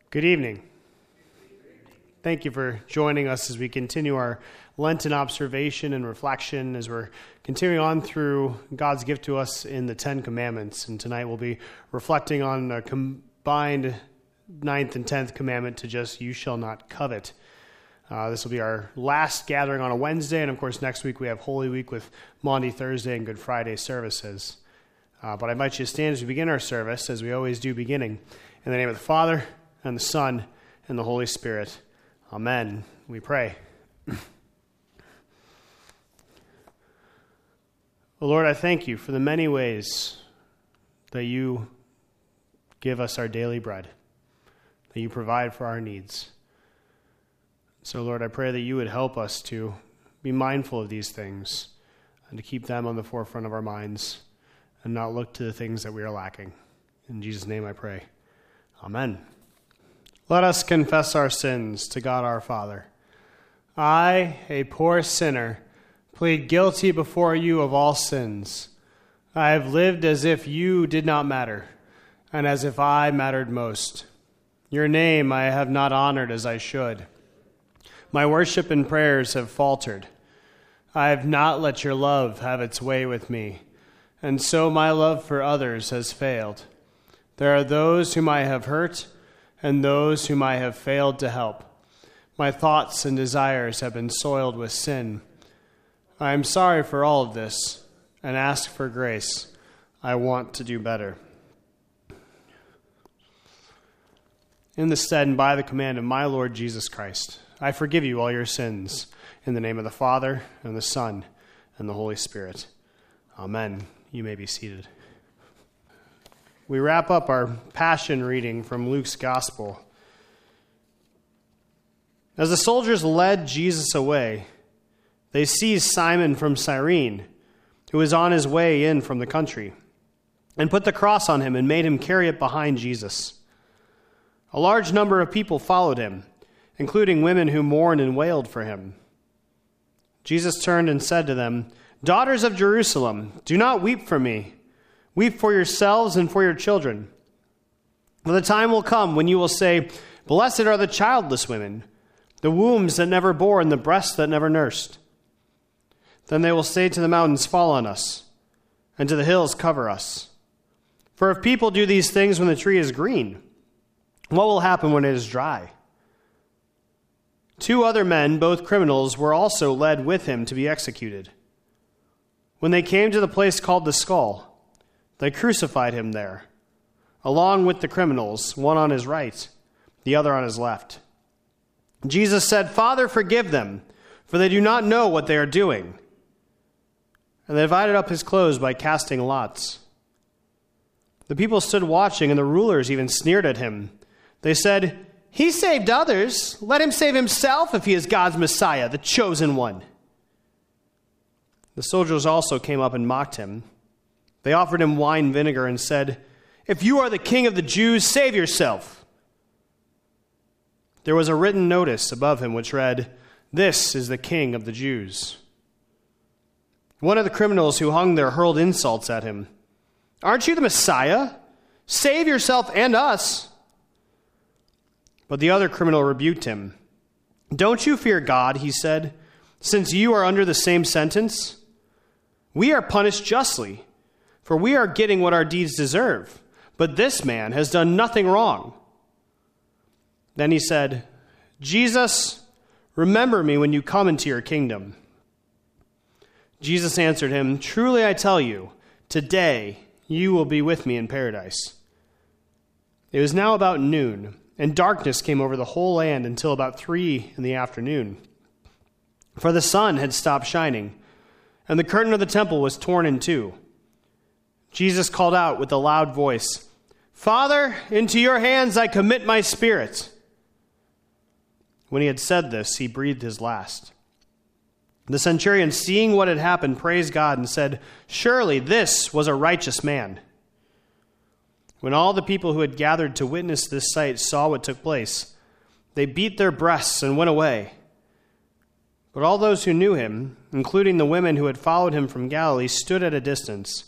Good evening. Thank you for joining us as we continue our Lenten observation and reflection as we're continuing on through God's gift to us in the Ten Commandments. And tonight we'll be reflecting on a combined 9th and 10th commandment to just, you shall not covet. This will be our last gathering on a Wednesday, and of course next week we have Holy Week with Maundy Thursday and Good Friday services. But I invite you to stand as we begin our service, as we always do beginning. In the name of the Father, and the Son, and the Holy Spirit. Amen. We pray. O Lord, I thank you for the many ways that you give us our daily bread, that you provide for our needs. So, Lord, I pray that you would help us to be mindful of these things and to keep them on the forefront of our minds and not look to the things that we are lacking. In Jesus' name I pray. Amen. Let us confess our sins to God our Father. I, a poor sinner, plead guilty before you of all sins. I have lived as if you did not matter, and as if I mattered most. Your name I have not honored as I should. My worship and prayers have faltered. I have not let your love have its way with me, and so my love for others has failed. There are those whom I have hurt, and those whom I have failed to help. My thoughts and desires have been soiled with sin. I am sorry for all of this, and ask for grace. I want to do better. In the stead and by the command of my Lord Jesus Christ, I forgive you all your sins, in the name of the Father, and the Son, and the Holy Spirit. Amen. You may be seated. We wrap up our Passion reading from Luke's Gospel. As the soldiers led Jesus away, they seized Simon from Cyrene, who was on his way in from the country, and put the cross on him and made him carry it behind Jesus. A large number of people followed him, including women who mourned and wailed for him. Jesus turned and said to them, "Daughters of Jerusalem, do not weep for me. Weep for yourselves and for your children. For the time will come when you will say, 'Blessed are the childless women, the wombs that never bore and the breasts that never nursed.' Then they will say to the mountains, 'Fall on us,' and to the hills, 'Cover us.' For if people do these things when the tree is green, what will happen when it is dry?" 2 other men, both criminals, were also led with him to be executed. When they came to the place called the Skull, they crucified him there, along with the criminals, one on his right, the other on his left. Jesus said, "Father, forgive them, for they do not know what they are doing." And they divided up his clothes by casting lots. The people stood watching, and the rulers even sneered at him. They said, "He saved others. Let him save himself if he is God's Messiah, the chosen one." The soldiers also came up and mocked him. They offered him wine vinegar and said, "If you are the king of the Jews, save yourself." There was a written notice above him which read, "This is the King of the Jews." One of the criminals who hung there hurled insults at him. "Aren't you the Messiah? Save yourself and us." But the other criminal rebuked him. "Don't you fear God," he said, "since you are under the same sentence? We are punished justly, for we are getting what our deeds deserve. But this man has done nothing wrong." Then he said, "Jesus, remember me when you come into your kingdom." Jesus answered him, "Truly I tell you, today you will be with me in paradise." It was now about noon, and darkness came over the whole land until about 3 p.m, for the sun had stopped shining, and the curtain of the temple was torn in two. Jesus called out with a loud voice, "Father, into your hands I commit my spirit." When he had said this, he breathed his last. The centurion, seeing what had happened, praised God and said, "Surely this was a righteous man." When all the people who had gathered to witness this sight saw what took place, they beat their breasts and went away. But all those who knew him, including the women who had followed him from Galilee, stood at a distance,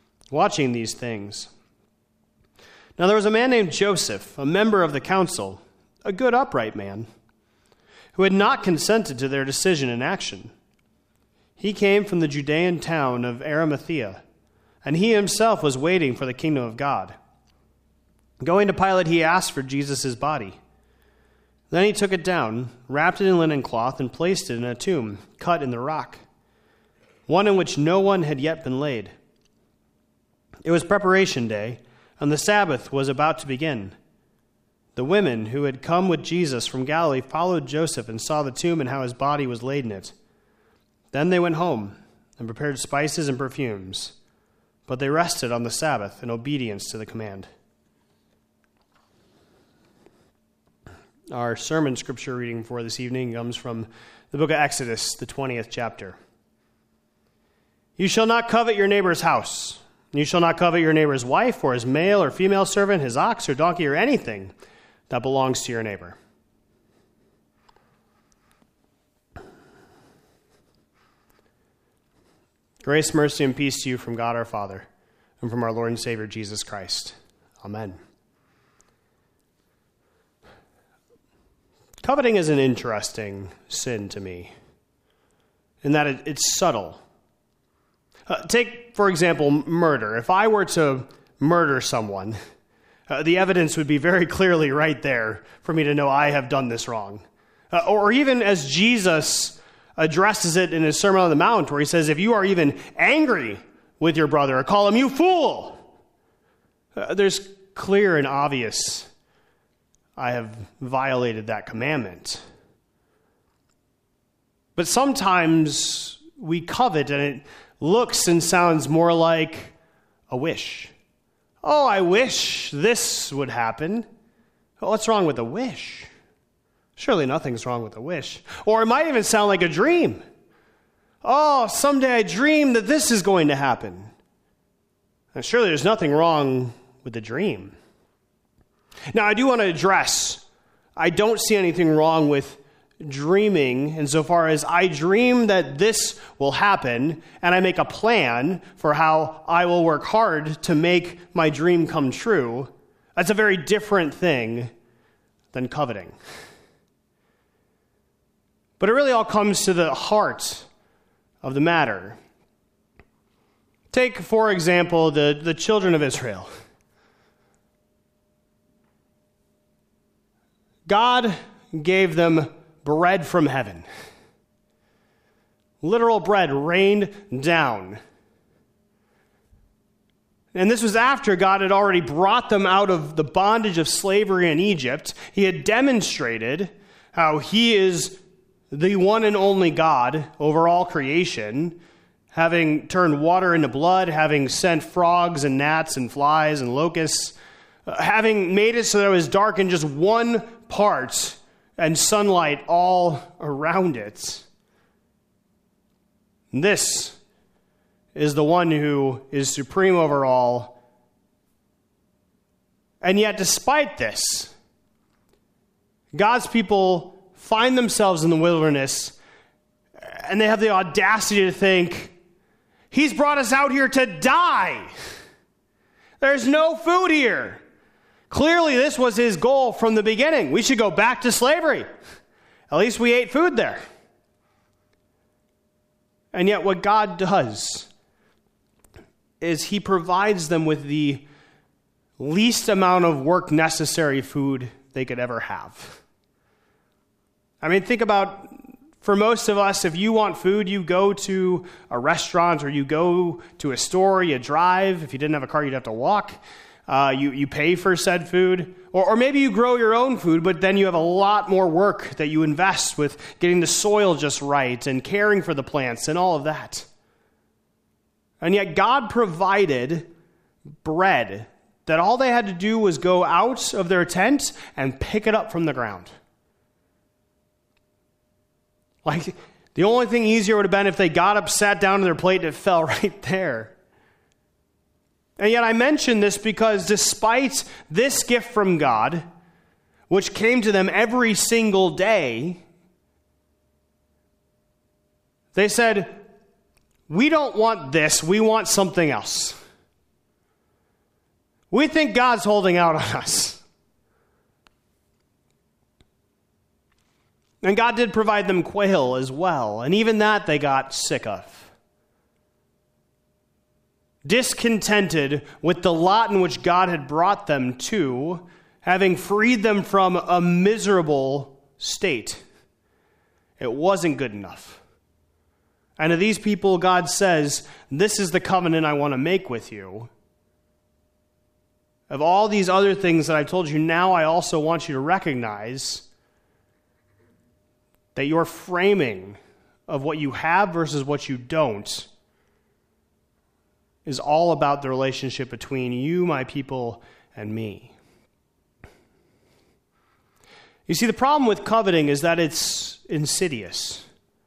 watching these things. Now there was a man named Joseph, a member of the council, a good upright man, who had not consented to their decision and action. He came from the Judean town of Arimathea, and he himself was waiting for the kingdom of God. Going to Pilate, he asked for Jesus' body. Then he took it down, wrapped it in linen cloth, and placed it in a tomb cut in the rock, one in which no one had yet been laid. It was preparation day, and the Sabbath was about to begin. The women who had come with Jesus from Galilee followed Joseph and saw the tomb and how his body was laid in it. Then they went home and prepared spices and perfumes, but they rested on the Sabbath in obedience to the command. Our sermon scripture reading for this evening comes from the book of Exodus, the 20th chapter. You shall not covet your neighbor's house. You shall not covet your neighbor's wife or his male or female servant, his ox or donkey or anything that belongs to your neighbor. Grace, mercy, and peace to you from God our Father and from our Lord and Savior Jesus Christ. Amen. Coveting is an interesting sin to me in that it's subtle. Take, for example, murder. If I were to murder someone, the evidence would be very clearly right there for me to know I have done this wrong. Or even as Jesus addresses it in his Sermon on the Mount, where he says, if you are even angry with your brother, call him you fool. There's clear and obvious I have violated that commandment. But sometimes we covet and it looks and sounds more like a wish. Oh, I wish this would happen. Well, what's wrong with a wish? Surely nothing's wrong with a wish. Or it might even sound like a dream. Oh, someday I dream that this is going to happen. And surely there's nothing wrong with the dream. Now, I do want to address, I don't see anything wrong with dreaming insofar as I dream that this will happen and I make a plan for how I will work hard to make my dream come true. That's a very different thing than coveting. But it really all comes to the heart of the matter. Take, for example, the children of Israel. God gave them bread from heaven. Literal bread rained down. And this was after God had already brought them out of the bondage of slavery in Egypt. He had demonstrated how he is the one and only God over all creation, having turned water into blood, having sent frogs and gnats and flies and locusts, having made it so that it was dark in just one part and sunlight all around it. This is the one who is supreme over all. And yet, despite this, God's people find themselves in the wilderness and they have the audacity to think, he's brought us out here to die. There's no food here. Clearly, this was his goal from the beginning. We should go back to slavery. At least we ate food there. And yet what God does is he provides them with the least amount of work necessary food they could ever have. I mean, think about, for most of us, if you want food, you go to a restaurant or you go to a store, you drive. If you didn't have a car, you'd have to walk. You pay for said food. Or maybe you grow your own food, but then you have a lot more work that you invest with getting the soil just right and caring for the plants and all of that. And yet God provided bread that all they had to do was go out of their tent and pick it up from the ground. Like, the only thing easier would have been if they got up, sat down to their plate, and it fell right there. And yet I mention this because despite this gift from God, which came to them every single day, they said, we don't want this, we want something else. We think God's holding out on us. And God did provide them quail as well, and even that they got sick of. Discontented with the lot in which God had brought them to, having freed them from a miserable state. It wasn't good enough. And to these people, God says, this is the covenant I want to make with you. Of all these other things that I've told you, now I also want you to recognize that your framing of what you have versus what you don't is all about the relationship between you, my people, and me. You see, the problem with coveting is that it's insidious.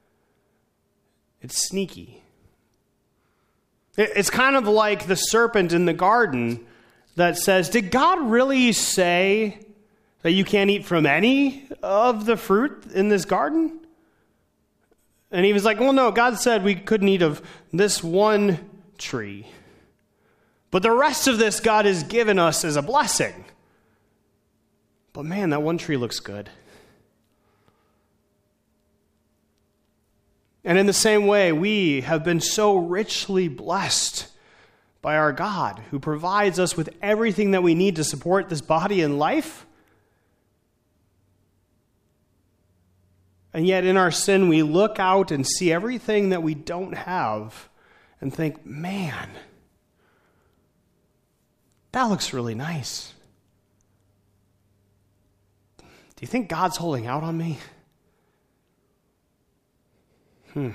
It's sneaky. It's kind of like the serpent in the garden that says, did God really say that you can't eat from any of the fruit in this garden? And he was like, well, no, God said we couldn't eat of this one tree. But the rest of this God has given us as a blessing. But man, that one tree looks good. And in the same way, we have been so richly blessed by our God, who provides us with everything that we need to support this body and life. And yet in our sin, we look out and see everything that we don't have and think, man, that looks really nice. Do you think God's holding out on me? And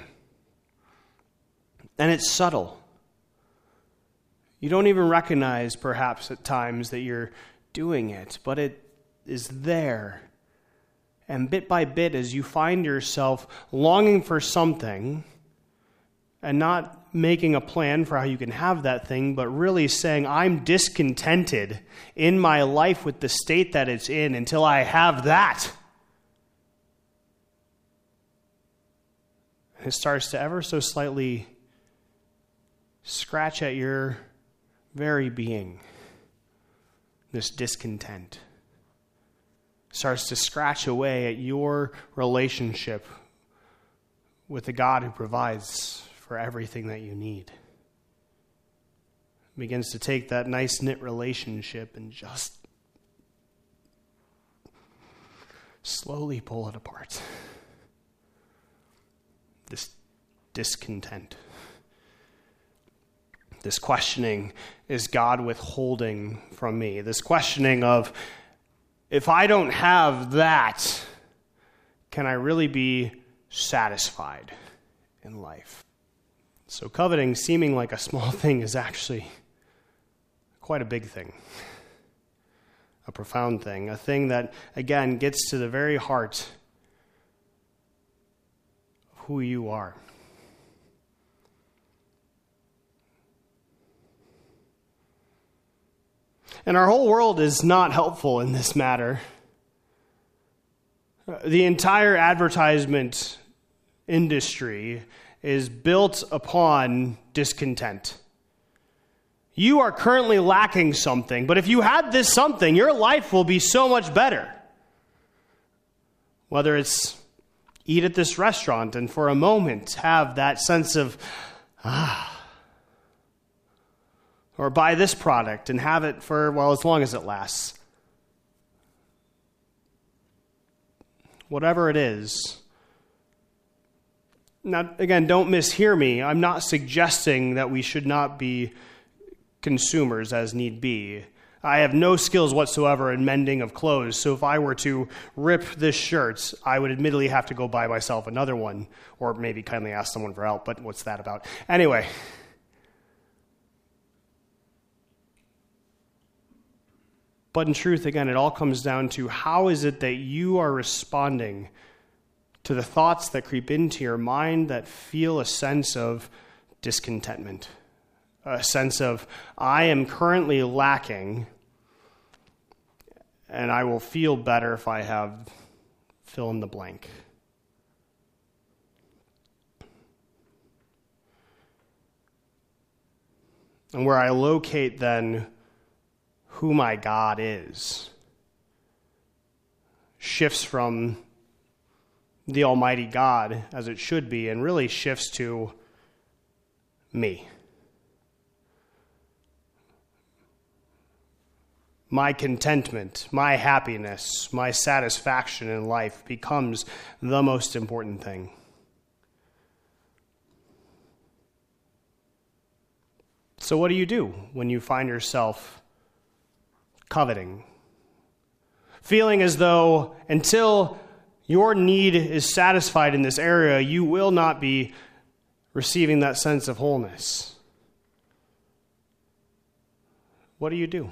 it's subtle. You don't even recognize, perhaps, at times that you're doing it, but it is there. And bit by bit, as you find yourself longing for something and not making a plan for how you can have that thing, but really saying, I'm discontented in my life with the state that it's in until I have that. And it starts to ever so slightly scratch at your very being. This discontent starts to scratch away at your relationship with the God who provides for everything that you need. It begins to take that nice knit relationship and just slowly pull it apart. This discontent. This questioning, is God withholding from me? This questioning of, if I don't have that, can I really be satisfied in life? So coveting, seeming like a small thing, is actually quite a big thing. A profound thing. A thing that, again, gets to the very heart of who you are. And our whole world is not helpful in this matter. The entire advertisement industry is built upon discontent. You are currently lacking something, but if you had this something, your life will be so much better. Whether it's eat at this restaurant and for a moment have that sense of, or buy this product and have it for, well, as long as it lasts. Whatever it is. Now, again, don't mishear me. I'm not suggesting that we should not be consumers as need be. I have no skills whatsoever in mending of clothes, so if I were to rip this shirt, I would admittedly have to go buy myself another one, or maybe kindly ask someone for help, but what's that about? Anyway. But in truth, again, it all comes down to how is it that you are responding to the thoughts that creep into your mind that feel a sense of discontentment, a sense of, I am currently lacking, and I will feel better if I have fill in the blank. And where I locate then who my God is shifts from the Almighty God as it should be, and really shifts to me. My contentment, my happiness, my satisfaction in life becomes the most important thing. So what do you do when you find yourself coveting? Feeling as though until your need is satisfied in this area, you will not be receiving that sense of wholeness. What do you do?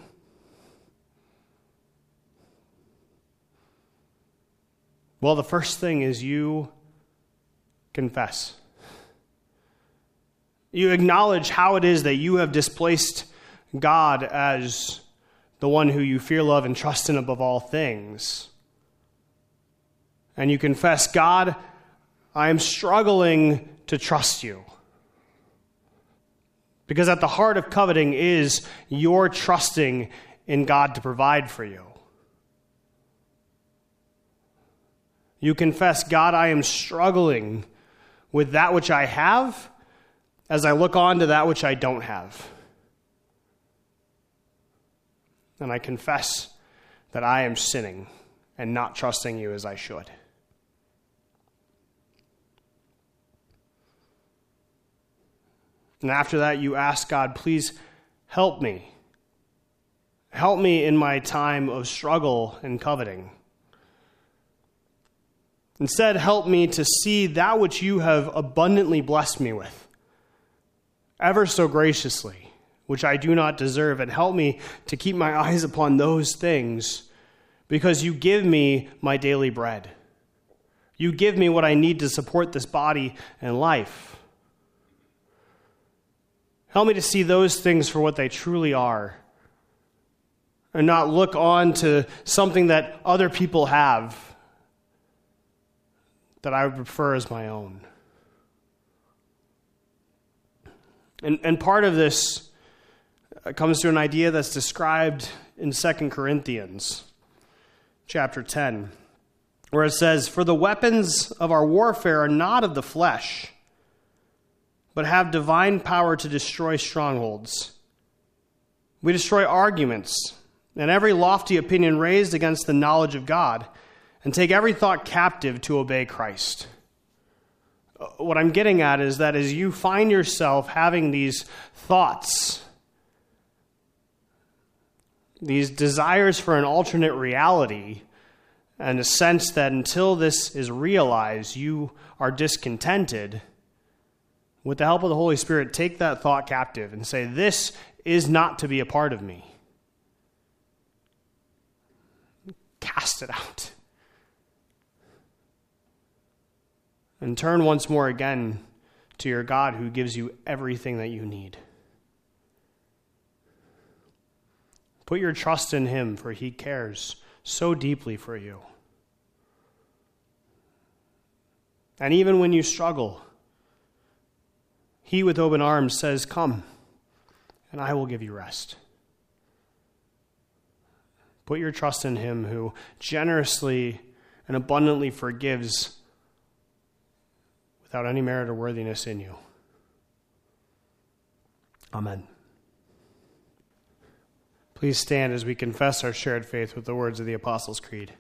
Well, the first thing is you confess. You acknowledge how it is that you have displaced God as the one who you fear, love, and trust in above all things. And you confess, God, I am struggling to trust you. Because at the heart of coveting is your trusting in God to provide for you. You confess, God, I am struggling with that which I have as I look on to that which I don't have. And I confess that I am sinning and not trusting you as I should. And after that, you ask God, please help me. Help me in my time of struggle and coveting. Instead, help me to see that which you have abundantly blessed me with, ever so graciously, which I do not deserve, and help me to keep my eyes upon those things, because you give me my daily bread. You give me what I need to support this body and life. Help me to see those things for what they truly are, and not look on to something that other people have that I would prefer as my own. And part of this comes to an idea that's described in 2 Corinthians chapter 10, where it says, "For the weapons of our warfare are not of the flesh, but have divine power to destroy strongholds. We destroy arguments and every lofty opinion raised against the knowledge of God, and take every thought captive to obey Christ." What I'm getting at is that as you find yourself having these thoughts, these desires for an alternate reality, and a sense that until this is realized, you are discontented, with the help of the Holy Spirit, take that thought captive and say, this is not to be a part of me. Cast it out. And turn once more again to your God who gives you everything that you need. Put your trust in him, for he cares so deeply for you. And even when you struggle, he with open arms says, "Come, and I will give you rest." Put your trust in him who generously and abundantly forgives without any merit or worthiness in you. Amen. Please stand as we confess our shared faith with the words of the Apostles' Creed.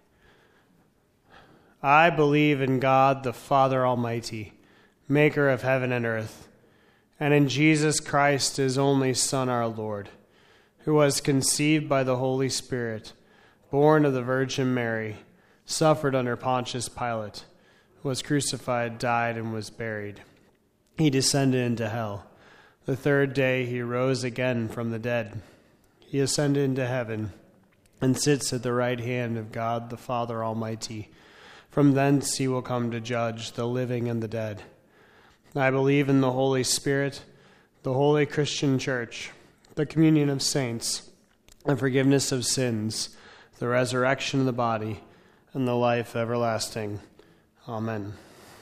I believe in God, the Father Almighty, maker of heaven and earth, and in Jesus Christ, his only Son, our Lord, who was conceived by the Holy Spirit, born of the Virgin Mary, suffered under Pontius Pilate, was crucified, died, and was buried. He descended into hell. The third day he rose again from the dead. He ascended into heaven and sits at the right hand of God the Father Almighty. From thence he will come to judge the living and the dead. I believe in the Holy Spirit, the holy Christian Church, the communion of saints, the forgiveness of sins, the resurrection of the body, and the life everlasting. Amen.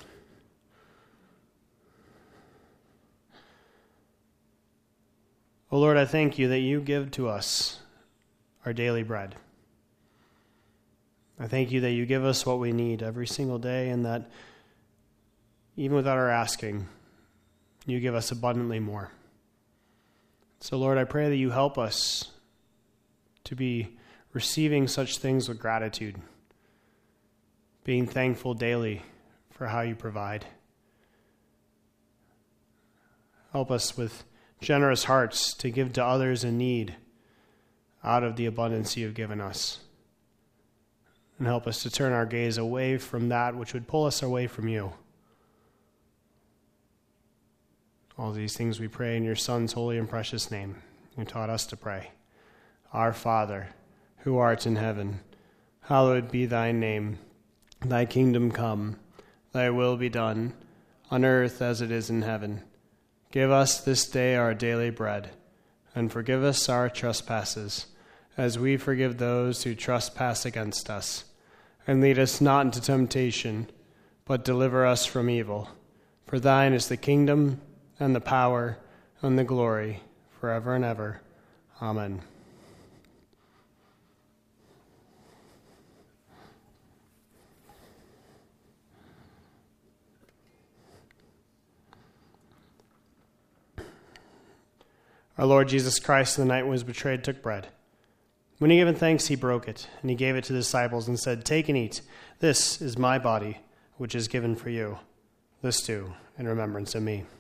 O Lord, I thank you that you give to us our daily bread. I thank you that you give us what we need every single day, and that even without our asking, you give us abundantly more. So, Lord, I pray that you help us to be receiving such things with gratitude, being thankful daily for how you provide. Help us with generous hearts to give to others in need out of the abundance you've given us. And help us to turn our gaze away from that which would pull us away from you. All these things we pray in your Son's holy and precious name, who taught us to pray. Our Father, who art in heaven, hallowed be thy name. Thy kingdom come, thy will be done, on earth as it is in heaven. Give us this day our daily bread, and forgive us our trespasses, as we forgive those who trespass against us. And lead us not into temptation, but deliver us from evil. For thine is the kingdom, and the power, and the glory, forever and ever. Amen. Our Lord Jesus Christ, the night when he was betrayed, took bread. When he had given thanks, he broke it, and he gave it to the disciples and said, "Take and eat. This is my body, which is given for you. This do in remembrance of me."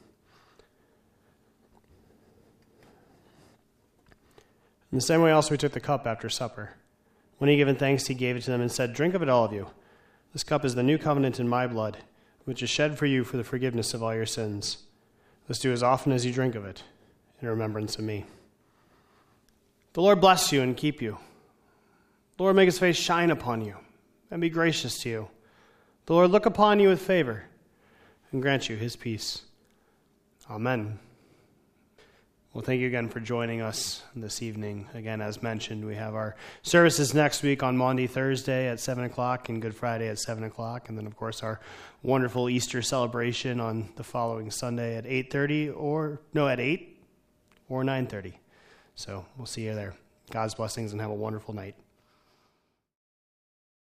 In the same way also he took the cup after supper. When he had given thanks, he gave it to them and said, "Drink of it, all of you. This cup is the new covenant in my blood, which is shed for you for the forgiveness of all your sins. This do as often as you drink of it, in remembrance of me." The Lord bless you and keep you. The Lord make his face shine upon you and be gracious to you. The Lord look upon you with favor and grant you his peace. Amen. Well, thank you again for joining us this evening. Again, as mentioned, we have our services next week on Maundy Thursday at 7 o'clock and Good Friday at 7 o'clock. And then, of course, our wonderful Easter celebration on the following Sunday at 8:30 at 8 or 9:30. So we'll see you there. God's blessings and have a wonderful night.